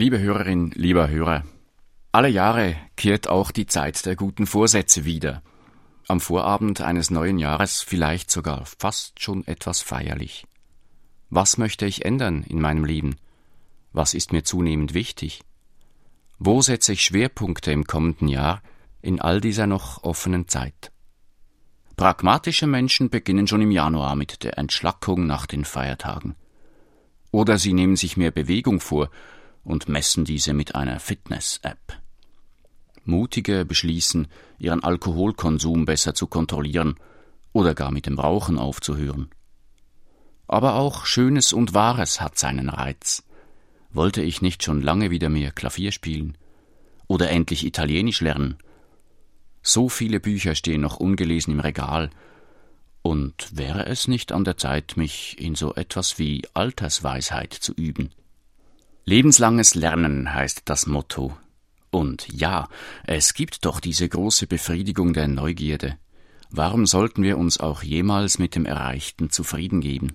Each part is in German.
Liebe Hörerin, lieber Hörer, alle Jahre kehrt auch die Zeit der guten Vorsätze wieder. Am Vorabend eines neuen Jahres vielleicht sogar fast schon etwas feierlich. Was möchte ich ändern in meinem Leben? Was ist mir zunehmend wichtig? Wo setze ich Schwerpunkte im kommenden Jahr in all dieser noch offenen Zeit? Pragmatische Menschen beginnen schon im Januar mit der Entschlackung nach den Feiertagen. Oder sie nehmen sich mehr Bewegung vor und messen diese mit einer Fitness-App. Mutige beschließen, ihren Alkoholkonsum besser zu kontrollieren oder gar mit dem Rauchen aufzuhören. Aber auch Schönes und Wahres hat seinen Reiz. Wollte ich nicht schon lange wieder mehr Klavier spielen? Oder endlich Italienisch lernen? So viele Bücher stehen noch ungelesen im Regal. Und wäre es nicht an der Zeit, mich in so etwas wie Altersweisheit zu üben? Lebenslanges Lernen heißt das Motto. Und ja, es gibt doch diese große Befriedigung der Neugierde. Warum sollten wir uns auch jemals mit dem Erreichten zufrieden geben?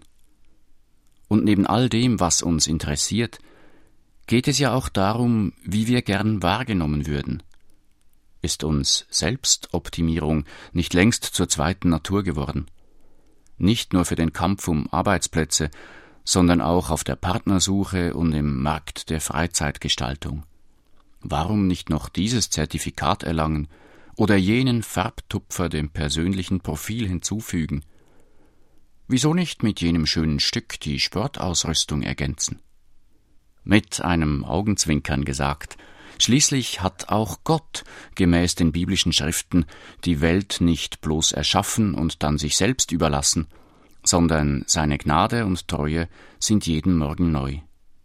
Und neben all dem, was uns interessiert, geht es ja auch darum, wie wir gern wahrgenommen würden. Ist uns Selbstoptimierung nicht längst zur zweiten Natur geworden? Nicht nur für den Kampf um Arbeitsplätze, sondern auch auf der Partnersuche und im Markt der Freizeitgestaltung. Warum nicht noch dieses Zertifikat erlangen oder jenen Farbtupfer dem persönlichen Profil hinzufügen? Wieso nicht mit jenem schönen Stück die Sportausrüstung ergänzen? Mit einem Augenzwinkern gesagt, schließlich hat auch Gott gemäß den biblischen Schriften die Welt nicht bloß erschaffen und dann sich selbst überlassen, sondern seine Gnade und Treue sind jeden Morgen neu.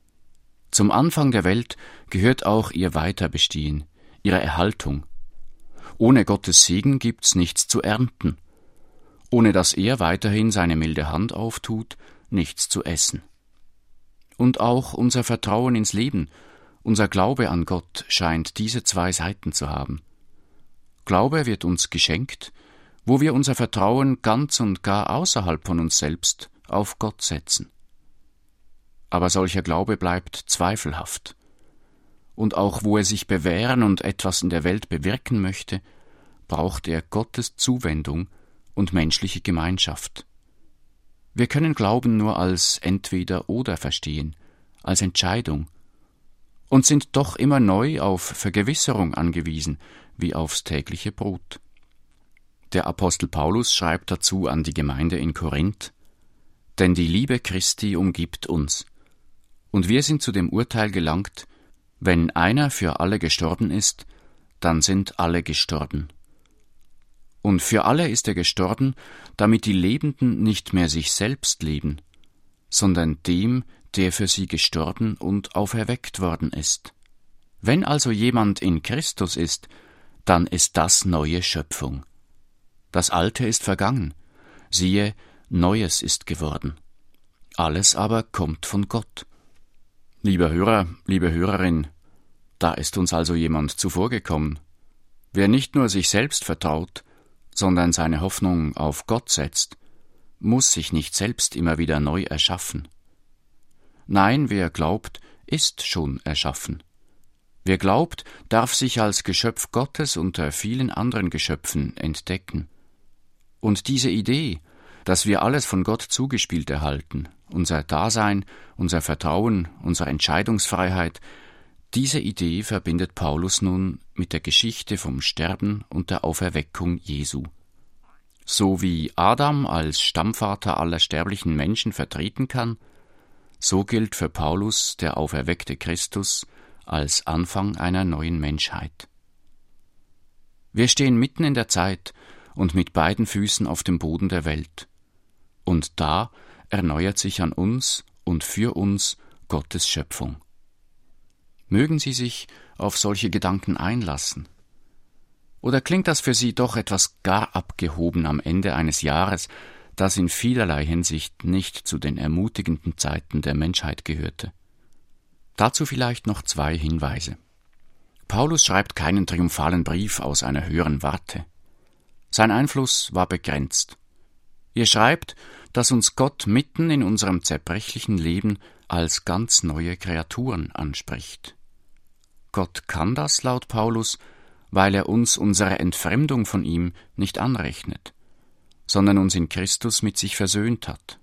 Zum Anfang der Welt gehört auch ihr Weiterbestehen, ihre Erhaltung. Ohne Gottes Segen gibt's nichts zu ernten, ohne dass er weiterhin seine milde Hand auftut, nichts zu essen. Und auch unser Vertrauen ins Leben, unser Glaube an Gott scheint diese zwei Seiten zu haben. Glaube wird uns geschenkt, wo wir unser Vertrauen ganz und gar außerhalb von uns selbst auf Gott setzen. Aber solcher Glaube bleibt zweifelhaft. Und auch wo er sich bewähren und etwas in der Welt bewirken möchte, braucht er Gottes Zuwendung und menschliche Gemeinschaft. Wir können Glauben nur als Entweder-Oder verstehen, als Entscheidung, und sind doch immer neu auf Vergewisserung angewiesen, wie aufs tägliche Brot. Der Apostel Paulus schreibt dazu an die Gemeinde in Korinth: Denn die Liebe Christi umgibt uns, und wir sind zu dem Urteil gelangt, wenn einer für alle gestorben ist, dann sind alle gestorben. Und für alle ist er gestorben, damit die Lebenden nicht mehr sich selbst leben, sondern dem, der für sie gestorben und auferweckt worden ist. Wenn also jemand in Christus ist, dann ist das neue Schöpfung. Das Alte ist vergangen, siehe, Neues ist geworden. Alles aber kommt von Gott. Lieber Hörer, liebe Hörerin, da ist uns also jemand zuvorgekommen. Wer nicht nur sich selbst vertraut, sondern seine Hoffnung auf Gott setzt, muss sich nicht selbst immer wieder neu erschaffen. Nein, wer glaubt, ist schon erschaffen. Wer glaubt, darf sich als Geschöpf Gottes unter vielen anderen Geschöpfen entdecken. Und diese Idee, dass wir alles von Gott zugespielt erhalten, unser Dasein, unser Vertrauen, unsere Entscheidungsfreiheit, diese Idee verbindet Paulus nun mit der Geschichte vom Sterben und der Auferweckung Jesu. So wie Adam als Stammvater aller sterblichen Menschen vertreten kann, so gilt für Paulus der auferweckte Christus als Anfang einer neuen Menschheit. Wir stehen mitten in der Zeit und mit beiden Füßen auf dem Boden der Welt. Und da erneuert sich an uns und für uns Gottes Schöpfung. Mögen Sie sich auf solche Gedanken einlassen? Oder klingt das für Sie doch etwas gar abgehoben am Ende eines Jahres, das in vielerlei Hinsicht nicht zu den ermutigenden Zeiten der Menschheit gehörte? Dazu vielleicht noch 2 Hinweise. Paulus schreibt keinen triumphalen Brief aus einer höheren Warte. Sein Einfluss war begrenzt. Er schreibt, dass uns Gott mitten in unserem zerbrechlichen Leben als ganz neue Kreaturen anspricht. Gott kann das laut Paulus, weil er uns unsere Entfremdung von ihm nicht anrechnet, sondern uns in Christus mit sich versöhnt hat.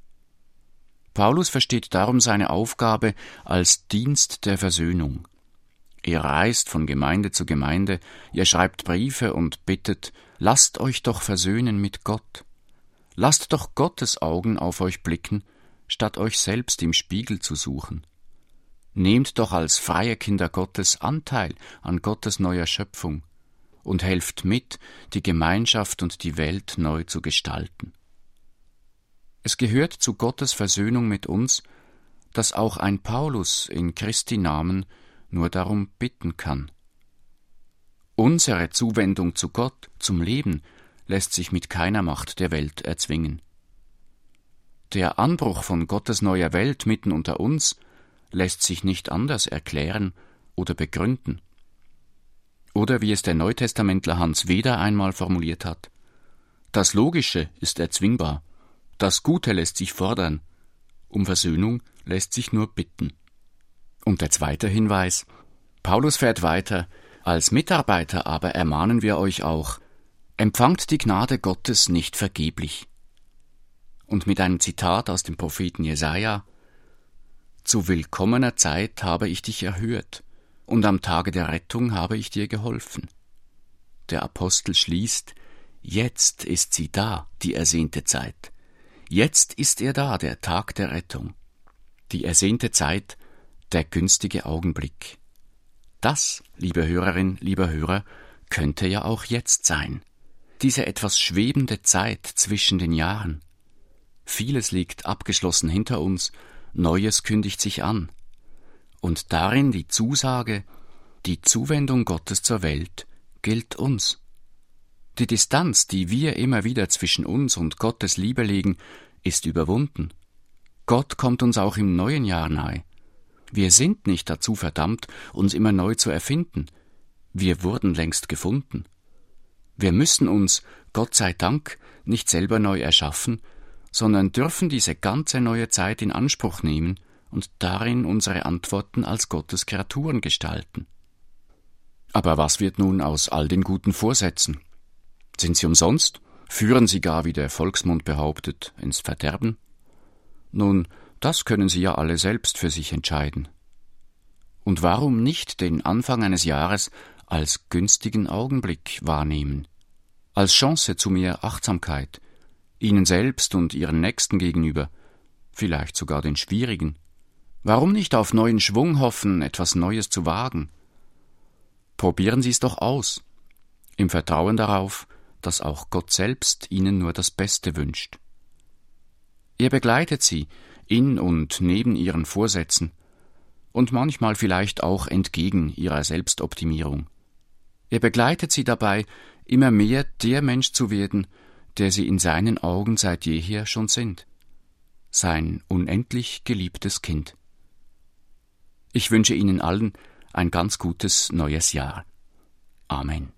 Paulus versteht darum seine Aufgabe als Dienst der Versöhnung. Er reist von Gemeinde zu Gemeinde, er schreibt Briefe und bittet, lasst euch doch versöhnen mit Gott. Lasst doch Gottes Augen auf euch blicken, statt euch selbst im Spiegel zu suchen. Nehmt doch als freie Kinder Gottes Anteil an Gottes neuer Schöpfung und helft mit, die Gemeinschaft und die Welt neu zu gestalten. Es gehört zu Gottes Versöhnung mit uns, dass auch ein Paulus in Christi Namen nur darum bitten kann. Unsere Zuwendung zu Gott, zum Leben, lässt sich mit keiner Macht der Welt erzwingen. Der Anbruch von Gottes neuer Welt mitten unter uns lässt sich nicht anders erklären oder begründen. Oder wie es der Neutestamentler Hans Weder einmal formuliert hat: Das Logische ist erzwingbar, das Gute lässt sich fordern, um Versöhnung lässt sich nur bitten. Und der zweite Hinweis: Paulus fährt weiter: Als Mitarbeiter aber ermahnen wir euch auch, empfangt die Gnade Gottes nicht vergeblich. Und mit einem Zitat aus dem Propheten Jesaja: Zu willkommener Zeit habe ich dich erhört, und am Tage der Rettung habe ich dir geholfen. Der Apostel schließt: Jetzt ist sie da, die ersehnte Zeit. Jetzt ist er da, der Tag der Rettung. Die ersehnte Zeit, der günstige Augenblick. Das, liebe Hörerin, lieber Hörer, könnte ja auch jetzt sein. Diese etwas schwebende Zeit zwischen den Jahren. Vieles liegt abgeschlossen hinter uns, Neues kündigt sich an. Und darin die Zusage, die Zuwendung Gottes zur Welt gilt uns. Die Distanz, die wir immer wieder zwischen uns und Gottes Liebe legen, ist überwunden. Gott kommt uns auch im neuen Jahr nahe. Wir sind nicht dazu verdammt, uns immer neu zu erfinden. Wir wurden längst gefunden. Wir müssen uns, Gott sei Dank, nicht selber neu erschaffen, sondern dürfen diese ganze neue Zeit in Anspruch nehmen und darin unsere Antworten als Gottes Kreaturen gestalten. Aber was wird nun aus all den guten Vorsätzen? Sind sie umsonst? Führen sie gar, wie der Volksmund behauptet, ins Verderben? Nun, das können Sie ja alle selbst für sich entscheiden. Und warum nicht den Anfang eines Jahres als günstigen Augenblick wahrnehmen? Als Chance zu mehr Achtsamkeit, Ihnen selbst und Ihren Nächsten gegenüber, vielleicht sogar den Schwierigen. Warum nicht auf neuen Schwung hoffen, etwas Neues zu wagen? Probieren Sie es doch aus, im Vertrauen darauf, dass auch Gott selbst Ihnen nur das Beste wünscht. Er begleitet Sie in und neben Ihren Vorsätzen und manchmal vielleicht auch entgegen Ihrer Selbstoptimierung. Er begleitet Sie dabei, immer mehr der Mensch zu werden, der Sie in seinen Augen seit jeher schon sind, sein unendlich geliebtes Kind. Ich wünsche Ihnen allen ein ganz gutes neues Jahr. Amen.